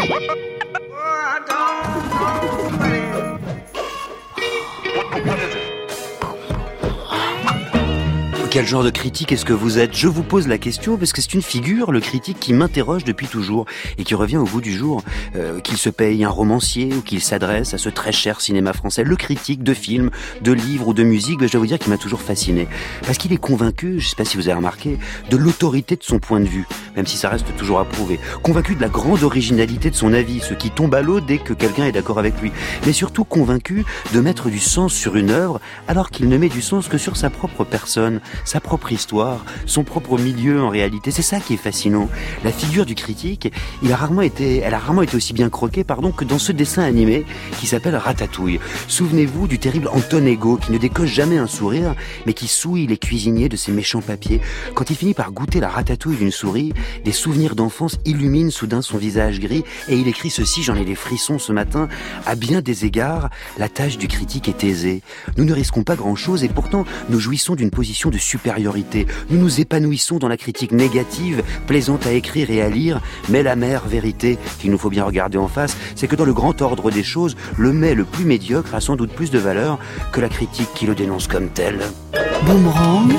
Quel genre de critique est-ce que vous êtes ? Je vous pose la question parce que c'est une figure, le critique, qui m'interroge depuis toujours et qui revient au bout du jour. Qu'il se paye un romancier ou qu'il s'adresse à ce très cher cinéma français, le critique de films, de livres ou de musique, je dois vous dire qu'il m'a toujours fasciné. Parce qu'il est convaincu, je ne sais pas si vous avez remarqué, de l'autorité de son point de vue, même si ça reste toujours à prouver. Convaincu de la grande originalité de son avis, ce qui tombe à l'eau dès que quelqu'un est d'accord avec lui. Mais surtout convaincu de mettre du sens sur une œuvre alors qu'il ne met du sens que sur sa propre personne, sa propre histoire, son propre milieu en réalité. C'est ça qui est fascinant. La figure du critique, elle a rarement été aussi bien croquée, que dans ce dessin animé qui s'appelle Ratatouille. Souvenez-vous du terrible Anton-Ego qui ne décoche jamais un sourire, mais qui souille les cuisiniers de ses méchants papiers. Quand il finit par goûter la ratatouille d'une souris, des souvenirs d'enfance illuminent soudain son visage gris et il écrit ceci, j'en ai les frissons ce matin, à bien des égards, la tâche du critique est aisée. Nous ne risquons pas grand-chose et pourtant nous jouissons d'une position de supériorité. Nous nous épanouissons dans la critique négative, plaisante à écrire et à lire, mais l'amère vérité qu'il nous faut bien regarder en face, c'est que dans le grand ordre des choses, le mets le plus médiocre a sans doute plus de valeur que la critique qui le dénonce comme tel. Boomerang,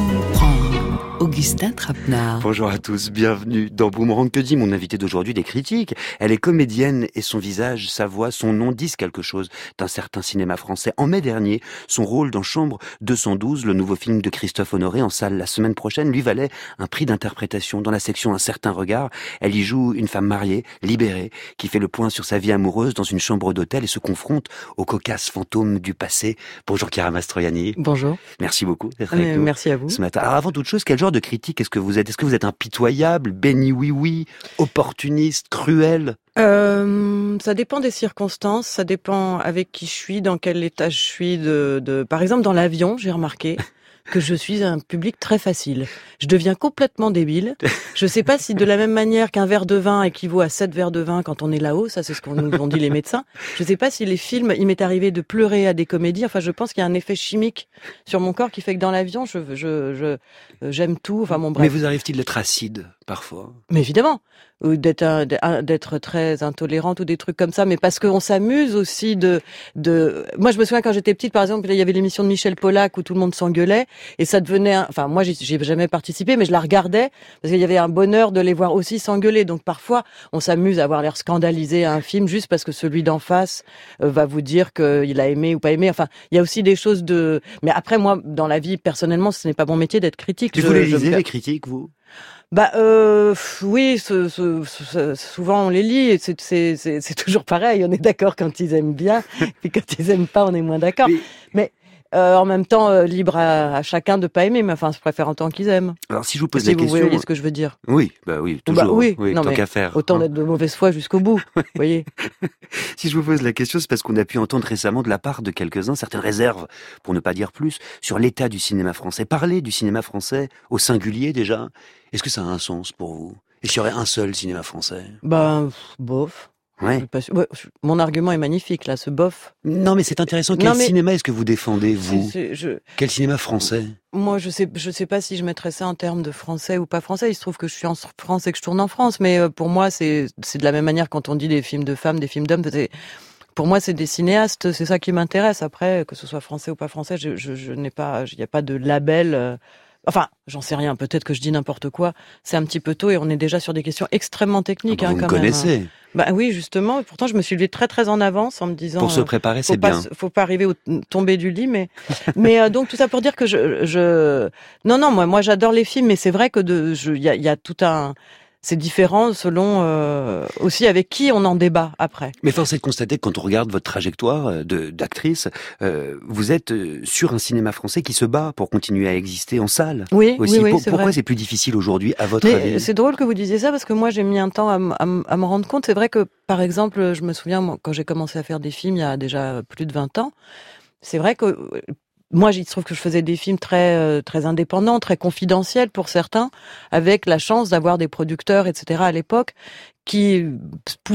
Augustin Trapenard. Bonjour à tous, bienvenue dans Boomerang. Que dit mon invité d'aujourd'hui des critiques ? Elle est comédienne et son visage, sa voix, son nom disent quelque chose d'un certain cinéma français. En mai dernier, son rôle dans Chambre 212, le nouveau film de Christophe Honoré en salle la semaine prochaine, lui valait un prix d'interprétation dans la section Un certain regard. Elle y joue une femme mariée, libérée, qui fait le point sur sa vie amoureuse dans une chambre d'hôtel et se confronte aux cocasses fantômes du passé. Bonjour Chiara Mastroianni. Bonjour. Merci beaucoup d'être avec nous. Merci à vous. Ce matin. Alors avant toute chose, quel genre de critique est-ce que vous êtes ? Est-ce que vous êtes impitoyable, béni oui-oui, opportuniste, cruel ? Ça dépend des circonstances, ça dépend avec qui je suis, dans quel état je suis par exemple dans l'avion, j'ai remarqué que je suis un public très facile. Je deviens complètement débile. Je sais pas si de la même manière qu'un verre de vin équivaut à 7 verres de vin quand on est là-haut, ça c'est ce qu'on nous ont dit les médecins. Je sais pas si les films, il m'est arrivé de pleurer à des comédies. Enfin, je pense qu'il y a un effet chimique sur mon corps qui fait que dans l'avion, j'aime tout. Enfin, bon, bref. Mais vous arrive-t-il d'être acide parfois ? Mais évidemment, ou d'être très intolérante ou des trucs comme ça, mais parce qu'on s'amuse aussi Moi, je me souviens quand j'étais petite, par exemple, il y avait l'émission de Michel Polac où tout le monde s'engueulait et ça devenait. Enfin, moi, j'ai jamais participé, mais je la regardais parce qu'il y avait un bonheur de les voir aussi s'engueuler. Donc parfois, on s'amuse à avoir l'air scandalisé à un film juste parce que celui d'en face va vous dire qu'il a aimé ou pas aimé. Enfin, il y a aussi des choses de. Mais après, moi, dans la vie, personnellement, ce n'est pas mon métier d'être critique. Vous les lisez, les critiques, vous ? Oui, souvent on les lit et c'est toujours pareil. On est d'accord quand ils aiment bien, puis quand ils aiment pas, on est moins d'accord. Mais en même temps, libre à chacun de pas aimer. Mais enfin, je préfère en tant qu'ils aiment. Alors, si je vous pose la question, vous voyez ce que je veux dire. Oui, toujours. Oui, non, tant qu'à faire. Autant d'être de mauvaise foi jusqu'au bout. Vous voyez. Si je vous pose la question, c'est parce qu'on a pu entendre récemment de la part de quelques-uns certaines réserves, pour ne pas dire plus, sur l'état du cinéma français. Parler du cinéma français au singulier déjà. Est-ce que ça a un sens pour vous ? Est-ce qu'il y aurait un seul cinéma français ? Bof. Ouais. Mon argument est magnifique, là, ce bof. Non, mais c'est intéressant. Quel cinéma est-ce que vous défendez, vous ? Quel cinéma français ? Moi, je sais pas si je mettrais ça en termes de français ou pas français. Il se trouve que je suis en France et que je tourne en France. Mais pour moi, c'est de la même manière quand on dit des films de femmes, des films d'hommes. Pour moi, c'est des cinéastes. C'est ça qui m'intéresse. Après, que ce soit français ou pas français, je n'ai pas, il n'y a pas de label. Enfin, j'en sais rien. Peut-être que je dis n'importe quoi. C'est un petit peu tôt et on est déjà sur des questions extrêmement techniques. Vous me connaissez. Oui, justement. Pourtant, je me suis levée très très en avance en me disant. Pour se préparer, c'est bien. Faut pas arriver au tomber du lit, mais donc tout ça pour dire que non, moi j'adore les films, mais c'est vrai que il y a tout un. C'est différent selon aussi avec qui on en débat après. Mais force est de constater que quand on regarde votre trajectoire d'actrice, vous êtes sur un cinéma français qui se bat pour continuer à exister en salle. Oui, aussi. oui, Pourquoi vrai. C'est plus difficile aujourd'hui, à votre avis ? C'est drôle que vous disiez ça parce que moi j'ai mis un temps à me rendre compte. C'est vrai que par exemple, je me souviens moi, quand j'ai commencé à faire des films il y a déjà plus de 20 ans, c'est vrai que moi, il se trouve que je faisais des films très très indépendants, très confidentiels pour certains, avec la chance d'avoir des producteurs, etc. à l'époque, qui pouvaient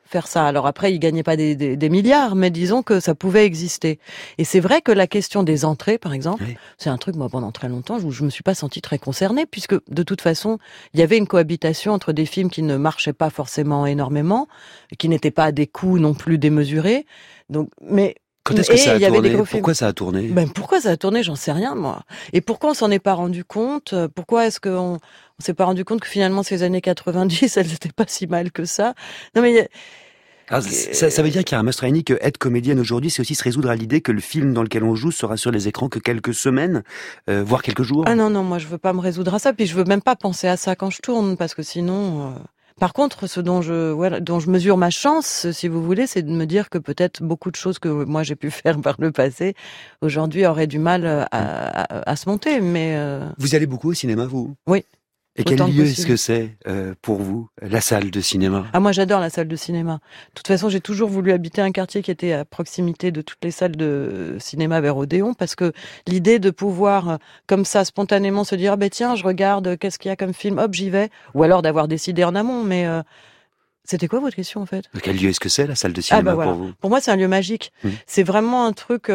faire ça. Alors après, il gagnait pas des milliards, mais disons que ça pouvait exister. Et c'est vrai que la question des entrées, par exemple, c'est un truc, moi, pendant très longtemps, où je me suis pas sentie très concernée, puisque de toute façon, il y avait une cohabitation entre des films qui ne marchaient pas forcément énormément, qui n'étaient pas à des coûts non plus démesurés. Donc, mais quand est-ce que ça a tourné ? Pourquoi ça a tourné ? Pourquoi ça a tourné, j'en sais rien, moi. Et pourquoi on s'en est pas rendu compte ? Pourquoi est-ce qu'on s'est pas rendu compte que finalement ces années 90, elles n'étaient pas si mal que ça ? Non mais ça veut dire, Chiara Mastroianni, que être comédienne aujourd'hui, c'est aussi se résoudre à l'idée que le film dans lequel on joue sera sur les écrans que quelques semaines, voire quelques jours. Ah non, moi je veux pas me résoudre à ça, puis je veux même pas penser à ça quand je tourne, parce que sinon... Par contre, ce dont je mesure ma chance, si vous voulez, c'est de me dire que peut-être beaucoup de choses que moi j'ai pu faire par le passé, aujourd'hui auraient du mal à se monter. Mais vous allez beaucoup au cinéma, vous ? Oui. Et quel lieu est-ce que c'est pour vous, la salle de cinéma ? Ah, moi j'adore la salle de cinéma. De toute façon, j'ai toujours voulu habiter un quartier qui était à proximité de toutes les salles de cinéma vers Odéon, parce que l'idée de pouvoir, comme ça, spontanément se dire, tiens, je regarde, qu'est-ce qu'il y a comme film, hop, j'y vais, ou alors d'avoir décidé en amont, mais... C'était quoi votre question, en fait ? Quel lieu est-ce que c'est, la salle de cinéma, voilà. pour vous ? Pour moi, c'est un lieu magique. C'est vraiment un truc...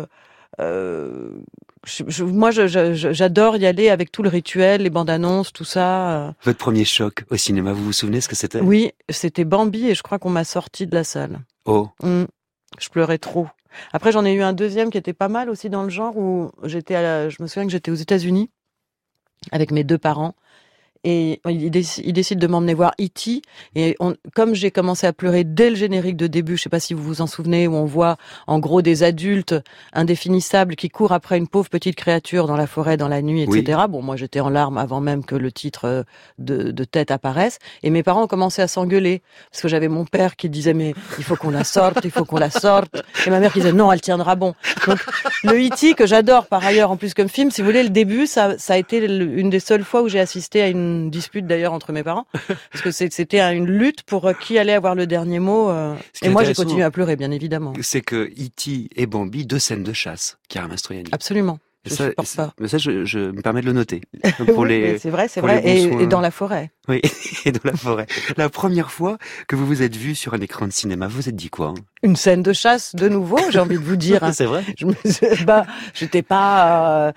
moi, j'adore y aller avec tout le rituel, les bandes annonces, tout ça. Votre premier choc au cinéma, vous vous souvenez ce que c'était ? Oui, c'était Bambi et je crois qu'on m'a sorti de la salle. Oh. Je pleurais trop. Après, j'en ai eu un deuxième qui était pas mal aussi dans le genre où je me souviens que j'étais aux États-Unis avec mes 2 parents. Et il décide de m'emmener voir E.T. Et comme j'ai commencé à pleurer dès le générique de début, je sais pas si vous vous en souvenez, où on voit en gros des adultes indéfinissables qui courent après une pauvre petite créature dans la forêt, dans la nuit, etc. Oui. Bon, moi j'étais en larmes avant même que le titre de tête apparaisse. Et mes parents ont commencé à s'engueuler. Parce que j'avais mon père qui disait, mais il faut qu'on la sorte, il faut qu'on la sorte. Et ma mère qui disait, non, elle tiendra bon. Donc le E.T. que j'adore par ailleurs en plus comme film, si vous voulez, le début, ça a été une des seules fois où j'ai assisté à une dispute d'ailleurs entre mes parents, parce que c'était une lutte pour qui allait avoir le dernier mot. Et moi, j'ai continué à pleurer, bien évidemment. C'est que E.T. et Bambi, 2 scènes de chasse, Chiara Mastroianni. Absolument. Je supporte pas. Mais ça, je me permets de le noter. Pour oui, c'est vrai. Et dans la forêt. Oui, et dans la forêt. La première fois que vous vous êtes vu sur un écran de cinéma, vous vous êtes dit quoi ? Une scène de chasse, de nouveau, j'ai envie de vous dire. C'est vrai. J'étais pas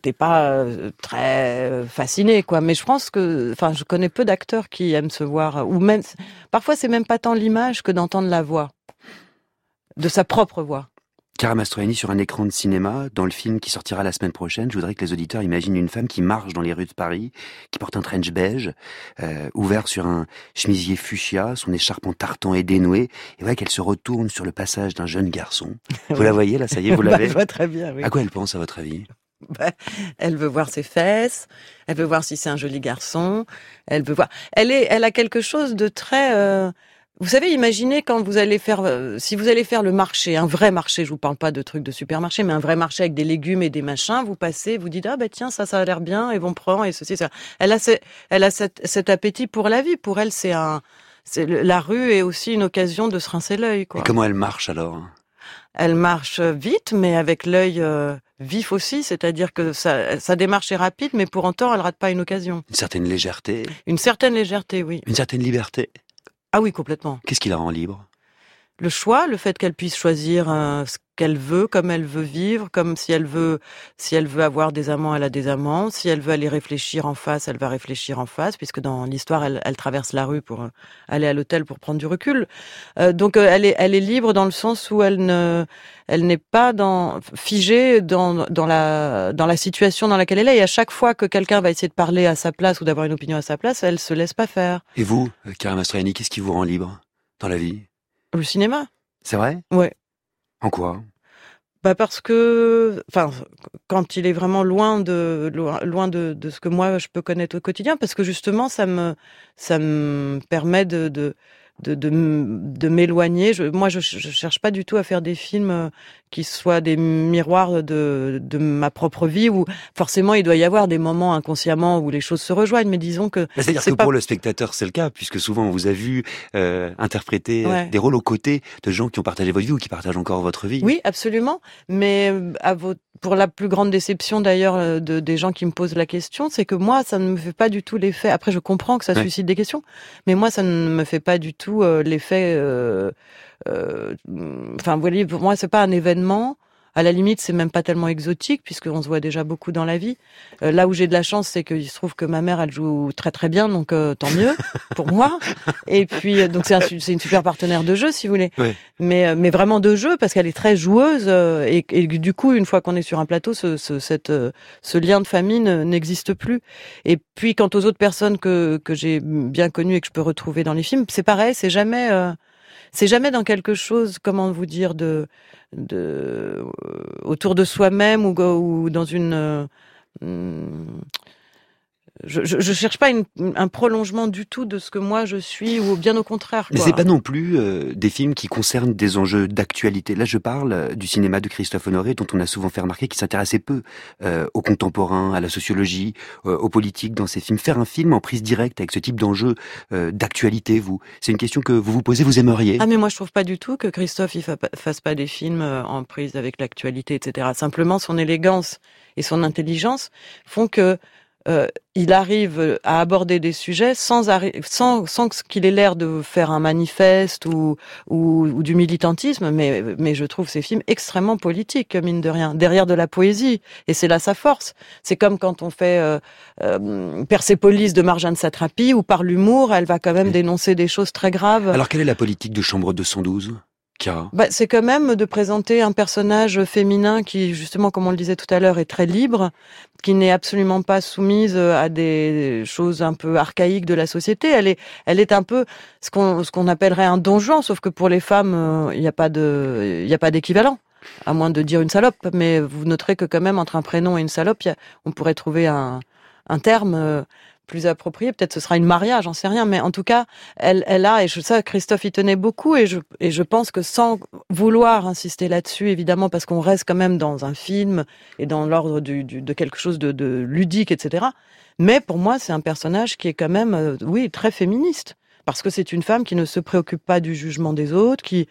très fascinée, quoi. Mais je pense que, je connais peu d'acteurs qui aiment se voir, ou même, parfois c'est même pas tant l'image que d'entendre la voix. De sa propre voix. Chiara Mastroianni sur un écran de cinéma, dans le film qui sortira la semaine prochaine, je voudrais que les auditeurs imaginent une femme qui marche dans les rues de Paris, qui porte un trench beige, ouvert sur un chemisier fuchsia, son écharpe en tartan est dénouée, et voilà qu'elle se retourne sur le passage d'un jeune garçon. Vous la voyez là, ça y est, vous l'avez ? Je vois très bien, oui. À quoi elle pense, à votre avis ? Elle veut voir ses fesses, elle veut voir si c'est un joli garçon, elle a quelque chose de très... Vous savez, imaginez quand vous allez faire, si vous allez faire le marché, un vrai marché, je vous parle pas de trucs de supermarché, mais un vrai marché avec des légumes et des machins, vous passez, vous dites, tiens, ça a l'air bien, et vont prendre, et ceci, ça. Elle a cet appétit pour la vie. Pour elle, la rue est aussi une occasion de se rincer l'œil, quoi. Et comment elle marche alors ? Elle marche vite, mais avec l'œil vif aussi, c'est-à-dire que sa démarche est rapide, mais pour autant, elle rate pas une occasion. Une certaine légèreté. Une certaine légèreté, oui. Une certaine liberté. Ah oui, complètement. Qu'est-ce qui la rend libre ? Le choix, le fait qu'elle puisse choisir ce qu'elle veut, comme elle veut vivre, comme si elle veut avoir des amants, elle a des amants. Si elle veut aller réfléchir en face, elle va réfléchir en face, puisque dans l'histoire, elle traverse la rue pour aller à l'hôtel pour prendre du recul. Donc elle est libre dans le sens où elle n'est pas figée dans la situation dans laquelle elle est. Et à chaque fois que quelqu'un va essayer de parler à sa place ou d'avoir une opinion à sa place, elle se laisse pas faire. Et vous, Chiara Mastroianni, qu'est-ce qui vous rend libre dans la vie ? Le cinéma. C'est vrai ? Ouais. En quoi ? Parce que, quand il est vraiment loin de ce que moi je peux connaître au quotidien, parce que justement ça me permet de m'éloigner. Moi, je cherche pas du tout à faire des films qui soient des miroirs de ma propre vie, où forcément il doit y avoir des moments inconsciemment où les choses se rejoignent, mais disons que... C'est-à-dire que pour le spectateur, c'est le cas, puisque souvent on vous a vu interpréter des rôles aux côtés de gens qui ont partagé votre vie ou qui partagent encore votre vie. Oui, absolument, mais pour la plus grande déception d'ailleurs des gens qui me posent la question, c'est que moi, ça ne me fait pas du tout l'effet. Après, je comprends que ça suscite des questions, mais moi, ça ne me fait pas du tout l'effet. Enfin, vous voyez, pour moi, c'est pas un événement. À la limite, c'est même pas tellement exotique puisqu'on se voit déjà beaucoup dans la vie. Là où j'ai de la chance, c'est qu'il se trouve que ma mère, elle joue très très bien, donc tant mieux pour moi. Et puis donc c'est une super partenaire de jeu, si vous voulez. Ouais. Mais vraiment de jeu parce qu'elle est très joueuse et du coup, une fois qu'on est sur un plateau, ce lien de famille n'existe plus. Et puis quant aux autres personnes que j'ai bien connues et que je peux retrouver dans les films, c'est pareil, c'est jamais dans quelque chose, comment vous dire, autour de soi-même ou dans une. Je cherche pas un prolongement du tout de ce que moi je suis ou bien au contraire. Mais c'est pas non plus des films qui concernent des enjeux d'actualité. Là, je parle du cinéma de Christophe Honoré, dont on a souvent fait remarquer qu'il s'intéressait peu au contemporain, à la sociologie, aux politiques dans ses films. Faire un film en prise directe avec ce type d'enjeu d'actualité, c'est une question que vous vous posez, vous aimeriez? Ah mais moi je trouve pas du tout que Christophe il fasse pas des films en prise avec l'actualité, etc. Simplement son élégance et son intelligence font que il arrive à aborder des sujets sans qu'il ait l'air de faire un manifeste ou du militantisme, mais je trouve ces films extrêmement politiques, mine de rien, derrière de la poésie, et c'est là sa force. C'est comme quand on fait Persépolis de Marjane Satrapi, où par l'humour, elle va quand même dénoncer des choses très graves. Alors quelle est la politique de Chambre 212 ? C'est quand même de présenter un personnage féminin qui, justement, comme on le disait tout à l'heure, est très libre, qui n'est absolument pas soumise à des choses un peu archaïques de la société. Elle est un peu ce qu'on appellerait un don Juan, sauf que pour les femmes, il n'y a pas d'équivalent. À moins de dire une salope, mais vous noterez que quand même, entre un prénom et une salope, on pourrait trouver un terme plus approprié, peut-être ce sera une Maria, j'en sais rien, mais en tout cas, elle a, et ça, Christophe y tenait beaucoup, et je pense que sans vouloir insister là-dessus, évidemment, parce qu'on reste quand même dans un film, et dans l'ordre de quelque chose de ludique, etc. Mais pour moi, c'est un personnage qui est quand même, très féministe, parce que c'est une femme qui ne se préoccupe pas du jugement des autres, qui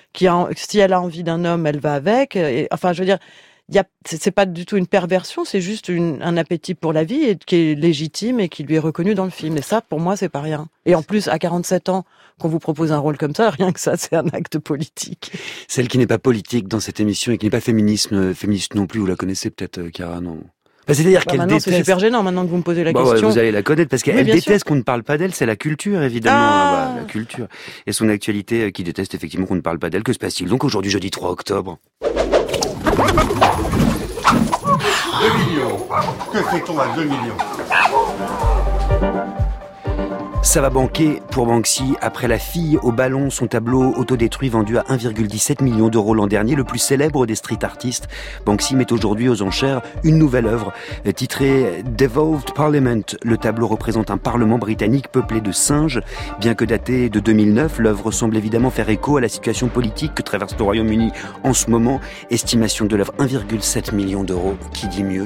si elle a envie d'un homme, elle va avec, enfin, je veux dire, c'est pas du tout une perversion, c'est juste un appétit pour la vie et qui est légitime et qui lui est reconnu dans le film. Et ça, pour moi, c'est pas rien. Et en plus, à 47 ans, qu'on vous propose un rôle comme ça, rien que ça, c'est un acte politique. Celle qui n'est pas politique dans cette émission et qui n'est pas féministe non plus, vous la connaissez peut-être, Chiara, non? C'est-à-dire qu'elle déteste... C'est super gênant maintenant que vous me posez la question. Vous allez la connaître parce qu'elle déteste qu'on ne parle pas d'elle, c'est la culture évidemment, la culture. Et son actualité qui déteste effectivement qu'on ne parle pas d'elle. Que se passe-t-il donc aujourd'hui, jeudi 3 octobre? 2 millions. Que fait-on à 2 millions? Ça va banquer pour Banksy. Après La fille au ballon, son tableau autodétruit vendu à 1,17 million d'euros l'an dernier, le plus célèbre des street artistes, Banksy met aujourd'hui aux enchères une nouvelle œuvre titrée Devolved Parliament. Le tableau représente un parlement britannique peuplé de singes. Bien que daté de 2009, l'œuvre semble évidemment faire écho à la situation politique que traverse le Royaume-Uni en ce moment. Estimation de l'œuvre 1,7 million d'euros. Qui dit mieux?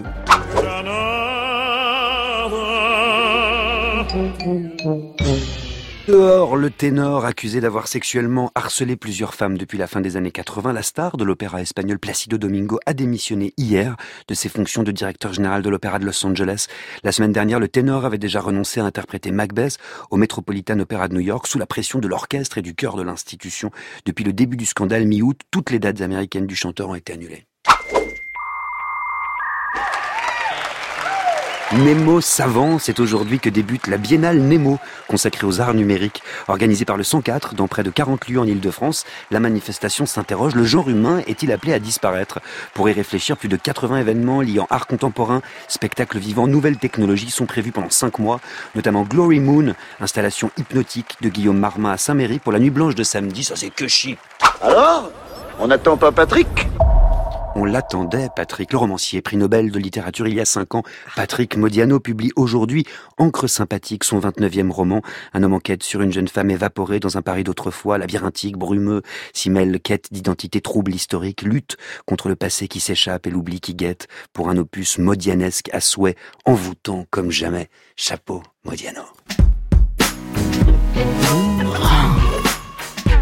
Dehors, le ténor accusé d'avoir sexuellement harcelé plusieurs femmes depuis la fin des années 80, la star de l'opéra espagnol Plácido Domingo a démissionné hier de ses fonctions de directeur général de l'opéra de Los Angeles. La semaine dernière, le ténor avait déjà renoncé à interpréter Macbeth au Metropolitan Opera de New York sous la pression de l'orchestre et du chœur de l'institution. Depuis le début du scandale mi-août, toutes les dates américaines du chanteur ont été annulées. Nemo Savant, c'est aujourd'hui que débute la Biennale Nemo, consacrée aux arts numériques. Organisée par le 104 dans près de 40 lieux en Ile-de-France, la manifestation s'interroge, le genre humain est-il appelé à disparaître? Pour y réfléchir, plus de 80 événements liant art contemporain, spectacles vivants, nouvelles technologies sont prévus pendant 5 mois, notamment Glory Moon, installation hypnotique de Guillaume Marmin à Saint-Méry pour la nuit blanche de samedi, ça c'est que chic. Alors, on n'attend pas Patrick ? On l'attendait, Patrick, le romancier, prix Nobel de littérature il y a 5 ans. Patrick Modiano publie aujourd'hui Encre sympathique, son 29e roman. Un homme en quête sur une jeune femme évaporée dans un Paris d'autrefois, labyrinthique, brumeux, s'y mêle quête d'identité trouble historique, lutte contre le passé qui s'échappe et l'oubli qui guette, pour un opus modianesque à souhait, envoûtant comme jamais. Chapeau, Modiano. Et la comédie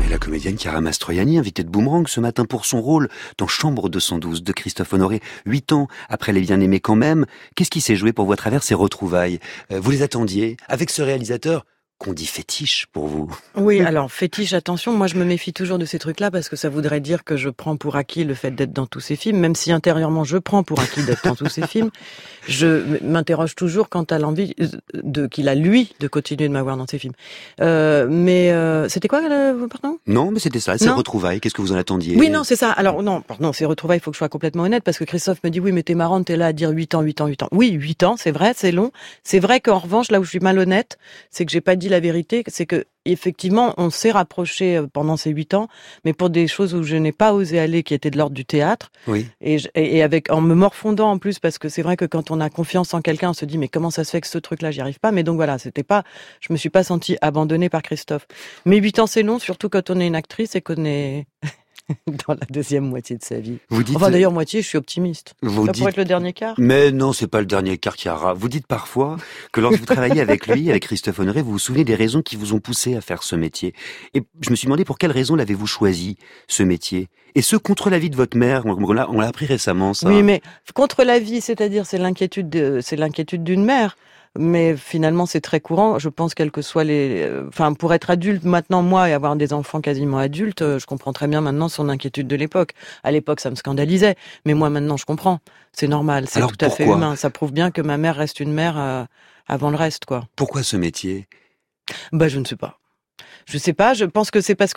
comédienne Chiara Mastroianni, invitée de Boomerang ce matin pour son rôle dans Chambre 212 de Christophe Honoré. 8 ans après Les Bien-Aimés quand même. Qu'est-ce qui s'est joué pour vous à travers ces retrouvailles? Vous les attendiez avec ce réalisateur qu'on dit fétiche pour vous? Oui, alors fétiche, attention, moi je me méfie toujours de ces trucs-là parce que ça voudrait dire que je prends pour acquis le fait d'être dans tous ces films, même si intérieurement je prends pour acquis d'être dans tous ces films. Je m'interroge toujours quant à l'envie qu'il a lui de continuer de m'avoir dans ces films. C'était quoi, pardon? Non, mais c'était ça, ces Non. retrouvailles. Qu'est-ce que vous en attendiez? Oui, non, c'est ça. Alors non, pardon, ces retrouvailles, il faut que je sois complètement honnête parce que Christophe me dit oui, mais t'es marrante, t'es là à dire 8 ans, 8 ans, 8 ans. Oui, 8 ans, c'est vrai, c'est long. C'est vrai qu'en revanche, là où je suis malhonnête, c'est que j'ai pas dit la vérité, c'est que effectivement, on s'est rapproché pendant ces 8 ans, mais pour des choses où je n'ai pas osé aller, qui étaient de l'ordre du théâtre. Oui. Et en me morfondant en plus, parce que c'est vrai que quand on a confiance en quelqu'un, on se dit mais comment ça se fait que ce truc-là, j'y arrive pas. Mais donc voilà, je me suis pas sentie abandonnée par Christophe. Mais 8 ans, c'est long, surtout quand on est une actrice et qu'on est dans la deuxième moitié de sa vie. Vous dites, enfin d'ailleurs, moitié, je suis optimiste. Vous Ça dites, pourrait être le dernier quart. mais non, c'est pas le dernier quart, Chiara. Vous dites parfois que lorsque vous travaillez avec lui, avec Christophe Honoré, vous vous souvenez des raisons qui vous ont poussé à faire ce métier. Et je me suis demandé pour quelles raisons l'avez-vous choisi, ce métier? Et ce, contre l'avis de votre mère, on l'a appris récemment, ça. Oui, mais contre la vie, c'est-à-dire c'est l'inquiétude d'une mère. Mais finalement, c'est très courant. Je pense, quels que soient pour être adulte maintenant, moi, et avoir des enfants quasiment adultes, je comprends très bien maintenant son inquiétude de l'époque. À l'époque, ça me scandalisait. Mais moi, maintenant, je comprends. C'est normal. C'est Alors, tout à fait pourquoi humain. Ça prouve bien que ma mère reste une mère avant le reste, quoi. Pourquoi ce métier? Je ne sais pas. Je sais pas, je pense que c'est parce que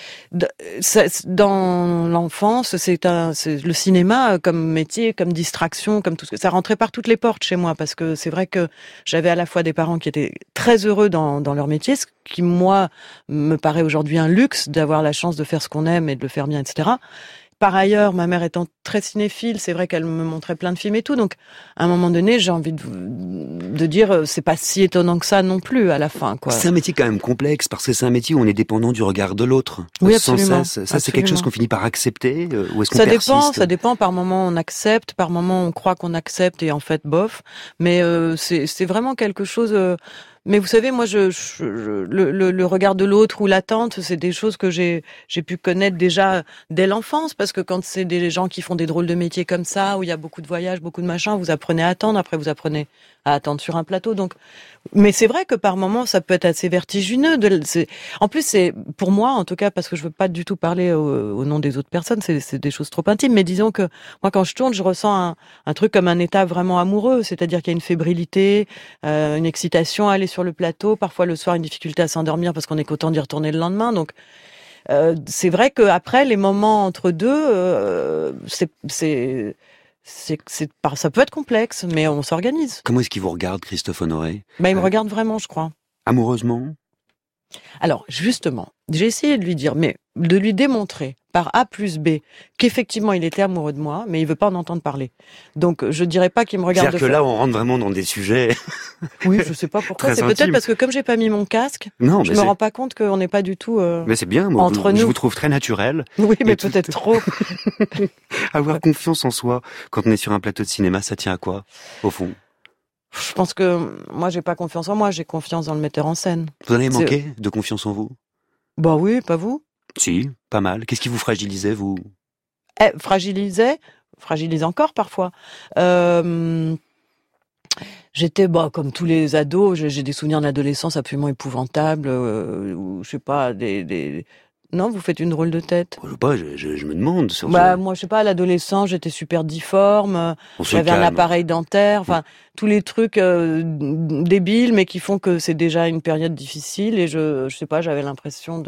dans l'enfance, c'est le cinéma comme métier, comme distraction, comme tout ce que ça rentrait par toutes les portes chez moi parce que c'est vrai que j'avais à la fois des parents qui étaient très heureux dans leur métier, ce qui moi me paraît aujourd'hui un luxe d'avoir la chance de faire ce qu'on aime et de le faire bien, etc. Par ailleurs, ma mère étant très cinéphile, c'est vrai qu'elle me montrait plein de films et tout. Donc, à un moment donné, j'ai envie de dire, c'est pas si étonnant que ça non plus à la fin, quoi. C'est un métier quand même complexe parce que c'est un métier où on est dépendant du regard de l'autre. Oui, sans absolument. cesse. Ça, c'est quelque chose qu'on finit par accepter ou est-ce qu'on persiste? Ça dépend. Par moment, on accepte. Par moment, on croit qu'on accepte et en fait, bof. Mais c'est vraiment quelque chose. Mais vous savez, moi, le regard de l'autre ou l'attente, c'est des choses que j'ai pu connaître déjà dès l'enfance, parce que quand c'est des gens qui font des drôles de métiers comme ça, où il y a beaucoup de voyages, beaucoup de machins, vous apprenez à attendre, après vous apprenez à attendre sur un plateau. Donc, mais c'est vrai que par moments, ça peut être assez vertigineux. En plus, c'est pour moi, en tout cas, parce que je veux pas du tout parler au nom des autres personnes, c'est des choses trop intimes. Mais disons que moi, quand je tourne, je ressens un truc comme un état vraiment amoureux, c'est-à-dire qu'il y a une fébrilité, une excitation à aller sur le plateau, parfois le soir une difficulté à s'endormir parce qu'on est content d'y retourner le lendemain. Donc c'est vrai que après les moments entre deux, ça peut être complexe, mais on s'organise. Comment est-ce qu'il vous regarde, Christophe Honoré? Il me regarde vraiment, je crois. Amoureusement? Alors, justement, j'ai essayé de lui dire, mais de lui démontrer par A plus B qu'effectivement il était amoureux de moi, mais il veut pas en entendre parler. Donc, je dirais pas qu'il me regarde. C'est-à-dire que là, on rentre vraiment dans des sujets. Oui, je sais pas pourquoi. C'est peut-être parce que comme j'ai pas mis mon casque, non, je me rends pas compte qu'on n'est pas du tout. Mais c'est bien, moi. Entre nous. Je vous trouve très naturel. Oui, mais peut-être trop. Avoir confiance en soi quand on est sur un plateau de cinéma, ça tient à quoi, au fond? Je pense que moi, j'ai pas confiance en moi, j'ai confiance dans le metteur en scène. Vous en avez manqué de confiance en vous? Bah oui, pas vous? Si, pas mal. Qu'est-ce qui vous fragilisait, vous? Fragilise encore parfois. J'étais, comme tous les ados, j'ai des souvenirs d'adolescence absolument épouvantables, ou je sais pas, Non, vous faites une drôle de tête. Je sais pas, je me demande. Moi, je sais pas, à l'adolescence, j'étais super difforme, j'avais un appareil dentaire, enfin, tous les trucs débiles, mais qui font que c'est déjà une période difficile, et je sais pas, j'avais l'impression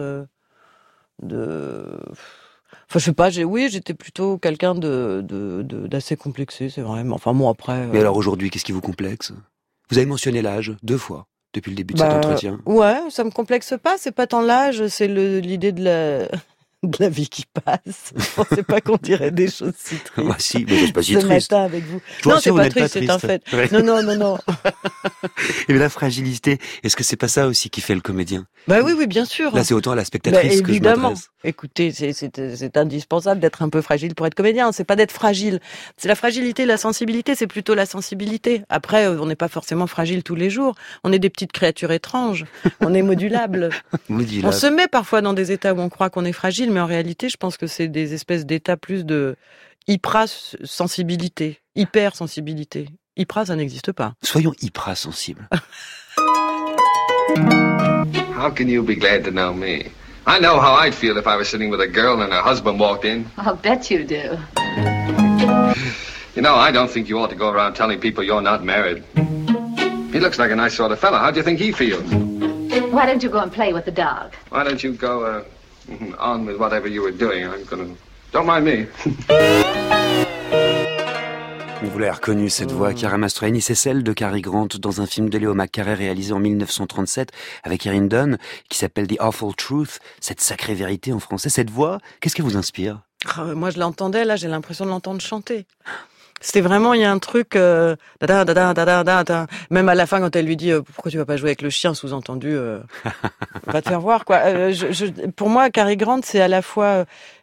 Enfin, je sais pas, j'étais plutôt quelqu'un d'assez complexé, c'est vrai. Enfin, moi, après... Mais alors aujourd'hui, qu'est-ce qui vous complexe? Vous avez mentionné l'âge 2 fois depuis le début de cet entretien. Ouais, ça me complexe pas, c'est pas tant l'âge, c'est l'idée de de la vie qui passe. Je pensais pas qu'on dirait des choses si tristes. Ah, si, mais c'est pas si Ce triste. matin avec vous. Je vous Non, rassure, c'est vous pas n'êtes pas triste, c'est un triste. fait. Ouais. Non. Et la fragilité, est-ce que c'est pas ça aussi qui fait le comédien? Bah oui, bien sûr. Là, c'est autant à la spectatrice que je évidemment. m'adresse. Écoutez, c'est indispensable d'être un peu fragile pour être comédien. C'est pas d'être fragile. C'est la fragilité, la sensibilité, c'est plutôt la sensibilité. Après, on n'est pas forcément fragile tous les jours. On est des petites créatures étranges. On est modulable. On se met parfois dans des états où on croit qu'on est fragile, mais en réalité, je pense que c'est des espèces d'états plus de hypersensibilité. Hypersensibilité. Hyper, ça n'existe pas. Soyons hypersensibles. How can you be glad to know me? I know how I'd feel if I was sitting with a girl and her husband walked in. I'll bet you do. You know, I don't think you ought to go around telling people you're not married. He looks like a nice sort of fellow. How do you think he feels? Why don't you go and play with the dog? Why don't you go on with whatever you were doing? Don't mind me. Vous l'avez reconnu, cette voix, Chiara Mastroianni, c'est celle de Cary Grant dans un film de Leo McCarey réalisé en 1937 avec Erin Dunn, qui s'appelle The Awful Truth, cette sacrée vérité en français. Cette voix, qu'est-ce qui vous inspire? Moi, je l'entendais, là, j'ai l'impression de l'entendre chanter. C'était vraiment, il y a un truc, même à la fin quand elle lui dit pourquoi tu vas pas jouer avec le chien, sous-entendu, va te faire voir quoi. Pour moi, Cary Grant, c'est à la fois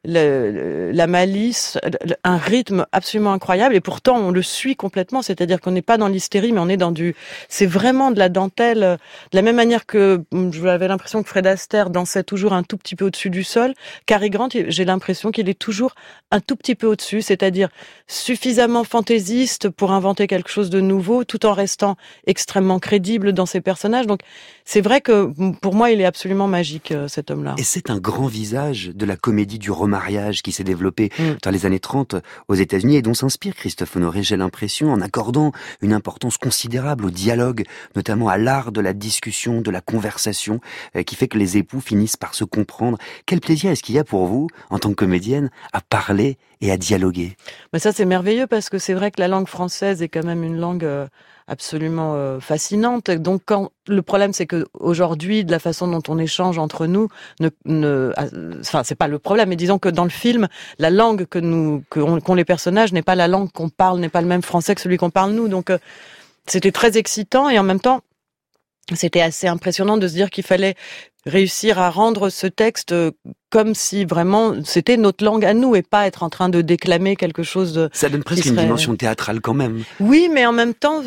la malice, un rythme absolument incroyable, et pourtant on le suit complètement. C'est-à-dire qu'on n'est pas dans l'hystérie, mais on est c'est vraiment de la dentelle, de la même manière que j'avais l'impression que Fred Astaire dansait toujours un tout petit peu au-dessus du sol. Cary Grant, j'ai l'impression qu'il est toujours un tout petit peu au-dessus, c'est-à-dire suffisamment fantaisiste pour inventer quelque chose de nouveau, tout en restant extrêmement crédible dans ses personnages. Donc, c'est vrai que pour moi, il est absolument magique, cet homme-là. Et c'est un grand visage de la comédie du remariage qui s'est développée dans les années 30 aux États-Unis et dont s'inspire Christophe Honoré, j'ai l'impression, en accordant une importance considérable au dialogue, notamment à l'art de la discussion, de la conversation, qui fait que les époux finissent par se comprendre. Quel plaisir est-ce qu'il y a pour vous, en tant que comédienne, à parler et à dialoguer? Mais ça, c'est merveilleux parce que c'est vrai que la langue française est quand même une langue absolument fascinante. Donc, le problème, c'est que aujourd'hui, de la façon dont on échange entre nous, enfin, c'est pas le problème, mais disons que dans le film, la langue qu'ont les personnages n'est pas la langue qu'on parle, n'est pas le même français que celui qu'on parle nous. Donc, c'était très excitant et en même temps, c'était assez impressionnant de se dire qu'il fallait réussir à rendre ce texte comme si vraiment c'était notre langue à nous et pas être en train de déclamer quelque chose de... Ça donne presque une dimension théâtrale quand même. Oui, mais en même temps,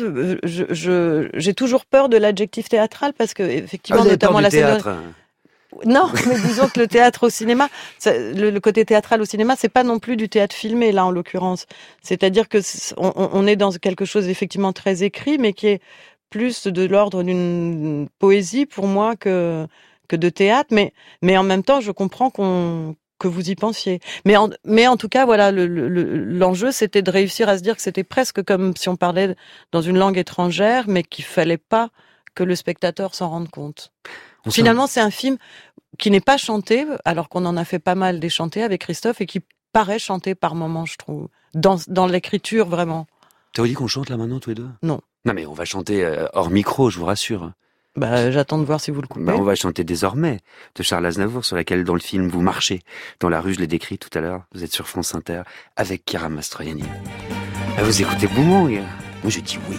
j'ai toujours peur de l'adjectif théâtral parce que effectivement, notamment la théâtre. Non, mais disons que le théâtre au cinéma, le côté théâtral au cinéma, c'est pas non plus du théâtre filmé là en l'occurrence. C'est-à-dire que on est dans quelque chose effectivement très écrit, mais qui est plus de l'ordre d'une poésie pour moi que de théâtre, mais en même temps, je comprends que vous y pensiez. Mais en tout cas, voilà, l'enjeu, c'était de réussir à se dire que c'était presque comme si on parlait dans une langue étrangère, mais qu'il fallait pas que le spectateur s'en rende compte. Finalement, c'est un film qui n'est pas chanté, alors qu'on en a fait pas mal des chantés avec Christophe, et qui paraît chanté par moments, je trouve, dans l'écriture, vraiment. T'as dit qu'on chante là maintenant, tous les deux? Non. Non, mais on va chanter hors micro, je vous rassure. J'attends de voir si vous le coupez. On va chanter Désormais de Charles Aznavour, sur laquelle dans le film vous marchez dans la rue, je l'ai décrit tout à l'heure. Vous êtes sur France Inter avec Chiara Mastroianni. Vous écoutez Boomerang? Moi je dis oui.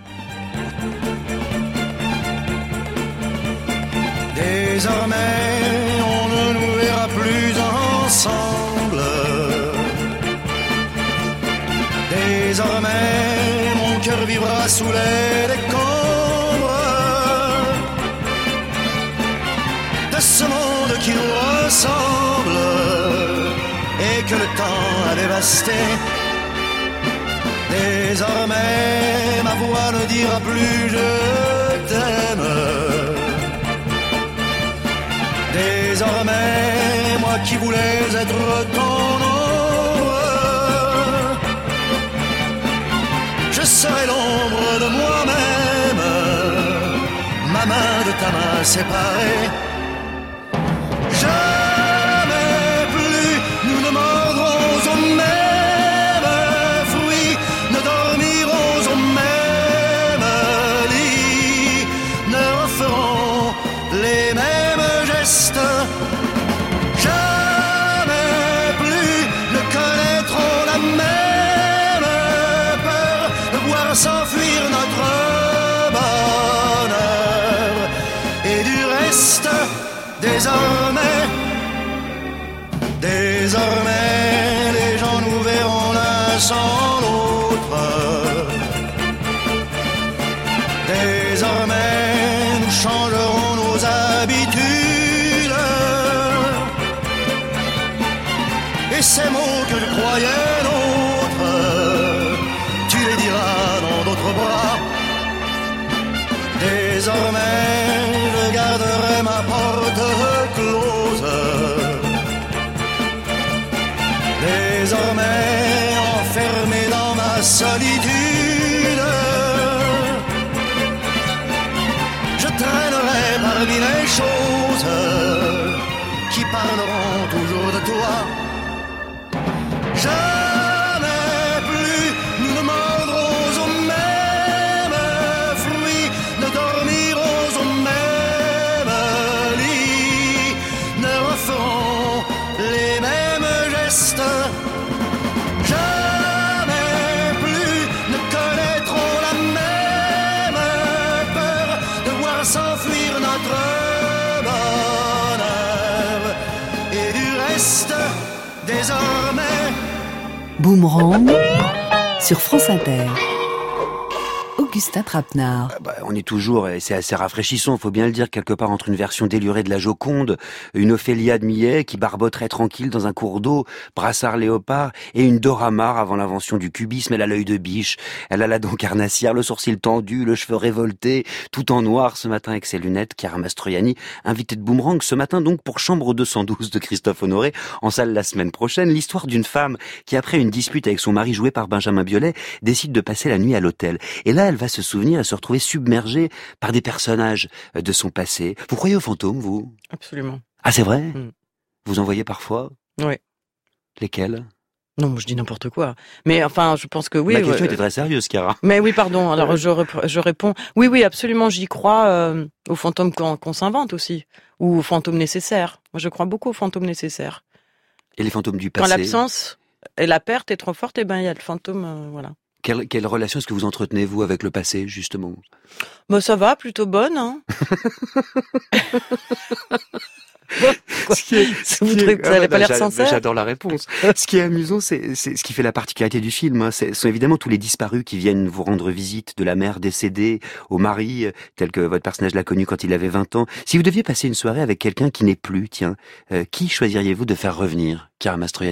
Désormais, on ne nous verra plus ensemble. Désormais, mon cœur vivra sous les décombres de ce monde qui nous ressemble et que le temps a dévasté. Désormais, ma voix ne dira plus je t'aime. Désormais, moi qui voulais être ton ombre, je serai l'ombre de moi-même, ma main de ta main séparée. Jamais plus nous ne mordrons au même fruit, ne dormirons au même lit, ne referons les mêmes gestes. Jamais Désormais, les gens nous verront l'un sans l'autre. Désormais, nous changerons nos habitudes. Et ces mots que je croyais nôtres, tu les diras dans d'autres bras. Désormais, je garderai ma porte close. Désormais, enfermé dans ma solitude, je traînerai parmi les choses qui parleront toujours de toi. Jamais plus nous ne mordrons au même fruit, ne dormirons au même lit, ne referons les mêmes gestes. Jamais plus ne connaîtrons la même peur de voir s'enfuir notre bonheur. Et du reste, désormais, Boomerang sur France Inter. Augustin Trapenard. On est toujours, et c'est assez rafraîchissant, faut bien le dire, quelque part entre une version délurée de la Joconde, une Ophélia de Millet qui barboterait tranquille dans un cours d'eau, brassard léopard, et une Dora Maar avant l'invention du cubisme. Elle a l'œil de biche, elle a la dent carnassière, le sourcil tendu, le cheveu révolté, tout en noir ce matin avec ses lunettes. Chiara Mastroianni, invitée de Boomerang ce matin donc pour Chambre 212 de Christophe Honoré, en salle la semaine prochaine. L'histoire d'une femme qui, après une dispute avec son mari joué par Benjamin Biolay, décide de passer la nuit à l'hôtel. Et là, elle va se souvenir et se retrouver submergée par des personnages de son passé. Vous croyez aux fantômes, vous ? Absolument. Ah, c'est vrai ? Vous en voyez parfois ? Oui. Lesquels ? Non, je dis n'importe quoi. Mais enfin, je pense que oui. Ma question était très sérieuse, Chiara. Mais oui, pardon. Alors je réponds. Oui, absolument. J'y crois aux fantômes qu'on s'invente aussi, ou aux fantômes nécessaires. Moi, je crois beaucoup aux fantômes nécessaires. Et les fantômes du passé ? Quand l'absence et la perte est trop forte, il y a le fantôme, voilà. Quelle relation est-ce que vous entretenez, vous, avec le passé, justement ? Bah, ça va, plutôt bonne, hein. Vous n'avez pas l'air sincère ? J'adore la réponse. Ce qui est amusant, c'est ce qui fait la particularité du film. Hein. Ce sont évidemment tous les disparus qui viennent vous rendre visite, de la mère décédée au mari, tel que votre personnage l'a connu quand il avait 20 ans. Si vous deviez passer une soirée avec quelqu'un qui n'est plus, tiens, qui choisiriez-vous de faire revenir, Chiara Mastroianni ?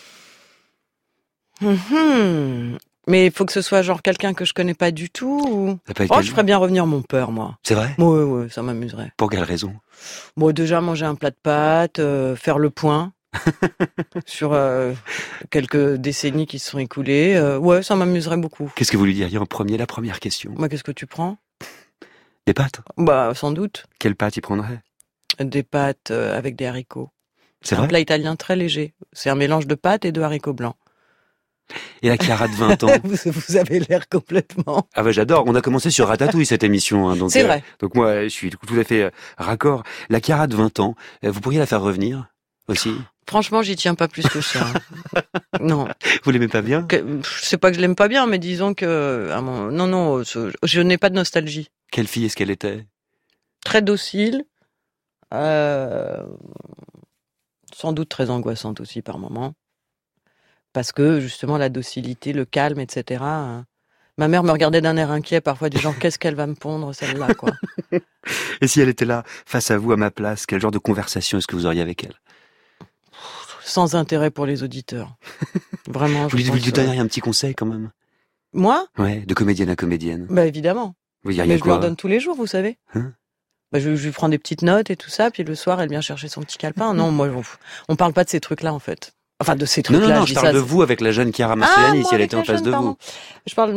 Mais il faut que ce soit genre quelqu'un que je connais pas du tout ou... je ferais bien revenir mon père, moi. C'est vrai ? Ouais, ça m'amuserait. Pour quelle raison ? Bon, déjà manger un plat de pâtes, faire le point sur quelques décennies qui se sont écoulées. Ouais, ça m'amuserait beaucoup. Qu'est-ce que vous lui diriez en premier, la première question ? Moi, qu'est-ce que tu prends ? Des pâtes ? Bah, sans doute. Quelles pâtes il prendrait ? Des pâtes avec des haricots. C'est vrai ? Un plat italien très léger. C'est un mélange de pâtes et de haricots blancs. Et la Chiara de 20 ans. Vous avez l'air complètement... Ah bah j'adore. On a commencé sur Ratatouille cette émission. Hein, donc, c'est vrai. Donc moi, je suis tout à fait raccord. La Chiara de 20 ans, vous pourriez la faire revenir aussi ? Franchement, j'y tiens pas plus que ça. Non. Vous l'aimez pas bien ? C'est pas que je l'aime pas bien, mais disons que... Non, je n'ai pas de nostalgie. Quelle fille est-ce qu'elle était ? Très docile. Sans doute très angoissante aussi par moments. Parce que, justement, la docilité, le calme, etc. Ma mère me regardait d'un air inquiet, parfois, du genre, qu'est-ce qu'elle va me pondre, celle-là, quoi. Et si elle était là, face à vous, à ma place, quel genre de conversation est-ce que vous auriez avec elle ? Sans intérêt pour les auditeurs. Vraiment, vous lui donneriez un petit conseil, quand même ? Moi ? Ouais, de comédienne à comédienne. Bah, évidemment. Vous diriez mais quoi ? je leur donne tous les jours, vous savez. Je lui prends des petites notes et tout ça, puis le soir, elle vient chercher son petit calepin. Non, moi, on parle pas de ces trucs-là, en fait. Enfin, de ces trucs-là. Non, je parle de vous avec la jeune Chiara Mastroianni, si elle était en face de vous. Je parle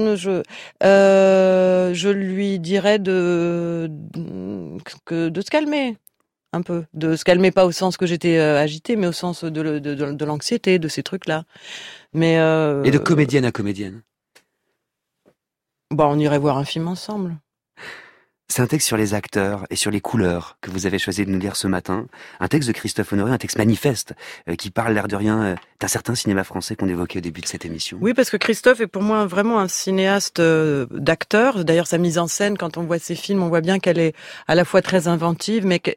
je lui dirais de se calmer. Un peu. De se calmer, pas au sens que j'étais agitée, mais au sens de l'anxiété, de ces trucs-là. Mais, Et de comédienne à comédienne. On irait voir un film ensemble. C'est un texte sur les acteurs et sur les couleurs que vous avez choisi de nous lire ce matin. Un texte de Christophe Honoré, un texte manifeste qui parle, l'air de rien, d'un certain cinéma français qu'on évoquait au début de cette émission. Oui, parce que Christophe est pour moi vraiment un cinéaste d'acteur. D'ailleurs, sa mise en scène, quand on voit ses films, on voit bien qu'elle est à la fois très inventive, mais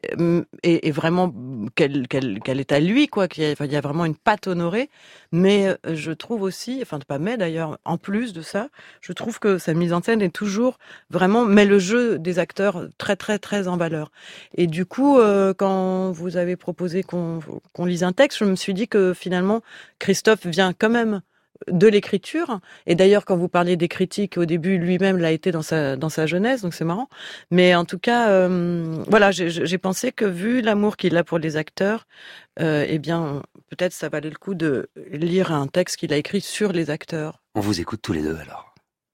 et vraiment qu'elle est à lui, quoi. Il y a vraiment une patte Honoré. Mais je trouve aussi, enfin pas mais d'ailleurs, en plus de ça, je trouve que sa mise en scène est toujours vraiment met le jeu des acteurs très très très en valeur. Et du coup, quand vous avez proposé qu'on lise un texte, je me suis dit que finalement Christophe vient quand même de l'écriture. Et d'ailleurs, quand vous parliez des critiques, au début, lui-même l'a été dans sa jeunesse, donc c'est marrant. Mais en tout cas, voilà, j'ai pensé que vu l'amour qu'il a pour les acteurs, eh bien, peut-être ça valait le coup de lire un texte qu'il a écrit sur les acteurs. On vous écoute tous les deux alors.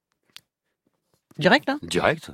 Direct, là ? Direct.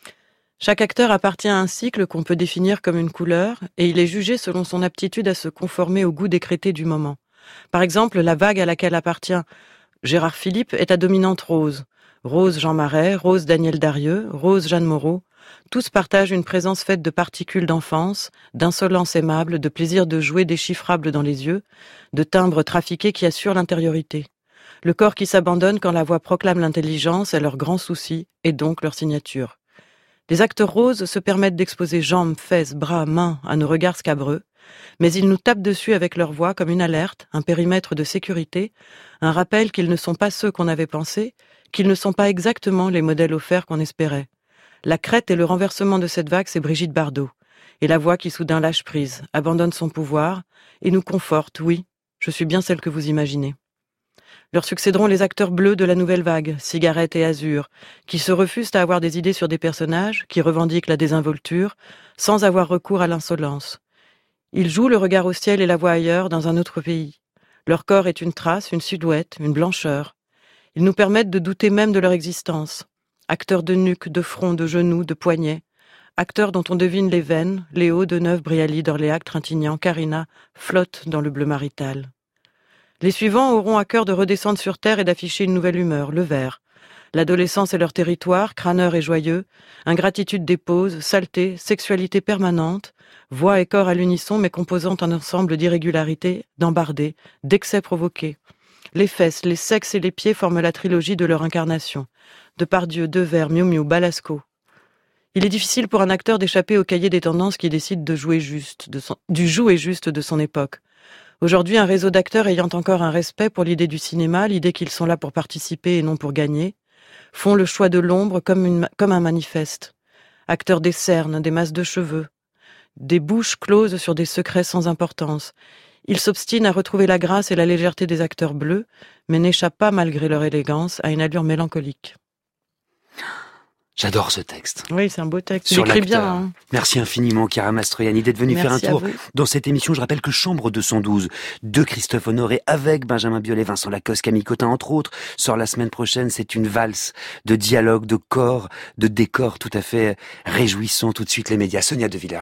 Chaque acteur appartient à un cycle qu'on peut définir comme une couleur, et il est jugé selon son aptitude à se conformer au goût décrété du moment. Par exemple, la vague à laquelle appartient Gérard Philippe est à dominante rose. Rose Jean Marais, rose Daniel Darieux, rose Jeanne Moreau. Tous partagent une présence faite de particules d'enfance, d'insolence aimable, de plaisir de jouer déchiffrable dans les yeux, de timbres trafiqués qui assurent l'intériorité. Le corps qui s'abandonne quand la voix proclame l'intelligence est leur grand souci, et donc leur signature. Les acteurs roses se permettent d'exposer jambes, fesses, bras, mains à nos regards scabreux, mais ils nous tapent dessus avec leur voix comme une alerte, un périmètre de sécurité, un rappel qu'ils ne sont pas ceux qu'on avait pensés, qu'ils ne sont pas exactement les modèles offerts qu'on espérait. La crête et le renversement de cette vague, c'est Brigitte Bardot, et la voix qui soudain lâche prise, abandonne son pouvoir, et nous conforte, oui, je suis bien celle que vous imaginez. Leur succéderont les acteurs bleus de la nouvelle vague, Cigarette et Azur, qui se refusent à avoir des idées sur des personnages, qui revendiquent la désinvolture, sans avoir recours à l'insolence. Ils jouent le regard au ciel et la voix ailleurs, dans un autre pays. Leur corps est une trace, une silhouette, une blancheur. Ils nous permettent de douter même de leur existence. Acteurs de nuque, de front, de genoux, de poignets. Acteurs dont on devine les veines, Léo, Deneuve, Brialy, d'Orléac, Trintignant, Carina, flottent dans le bleu marital. Les suivants auront à cœur de redescendre sur terre et d'afficher une nouvelle humeur, le vert. L'adolescence est leur territoire, crâneur et joyeux, ingratitude des poses, saleté, sexualité permanente, voix et corps à l'unisson mais composant un ensemble d'irrégularités, d'embardés, d'excès provoqués. Les fesses, les sexes et les pieds forment la trilogie de leur incarnation. Depardieu, Devers, Miu Miu, Balasco. Il est difficile pour un acteur d'échapper au cahier des tendances qui décide de jouer juste, du jouer juste de son époque. Aujourd'hui, un réseau d'acteurs ayant encore un respect pour l'idée du cinéma, l'idée qu'ils sont là pour participer et non pour gagner, font le choix de l'ombre comme un manifeste. Acteurs des cernes, des masses de cheveux, des bouches closes sur des secrets sans importance. Ils s'obstinent à retrouver la grâce et la légèreté des acteurs bleus, mais n'échappent pas, malgré leur élégance, à une allure mélancolique. J'adore ce texte. Oui, c'est un beau texte. Sur il écrit l'acteur. bien. Hein. Merci infiniment, Chiara Mastroianni, d'être venue faire un tour dans cette émission. Je rappelle que Chambre 212 de Christophe Honoré avec Benjamin Biolay, Vincent Lacoste, Camille Cotin, entre autres, sort la semaine prochaine. C'est une valse de dialogue, de corps, de décor tout à fait réjouissant. Tout de suite, les médias. Sonia De Villers.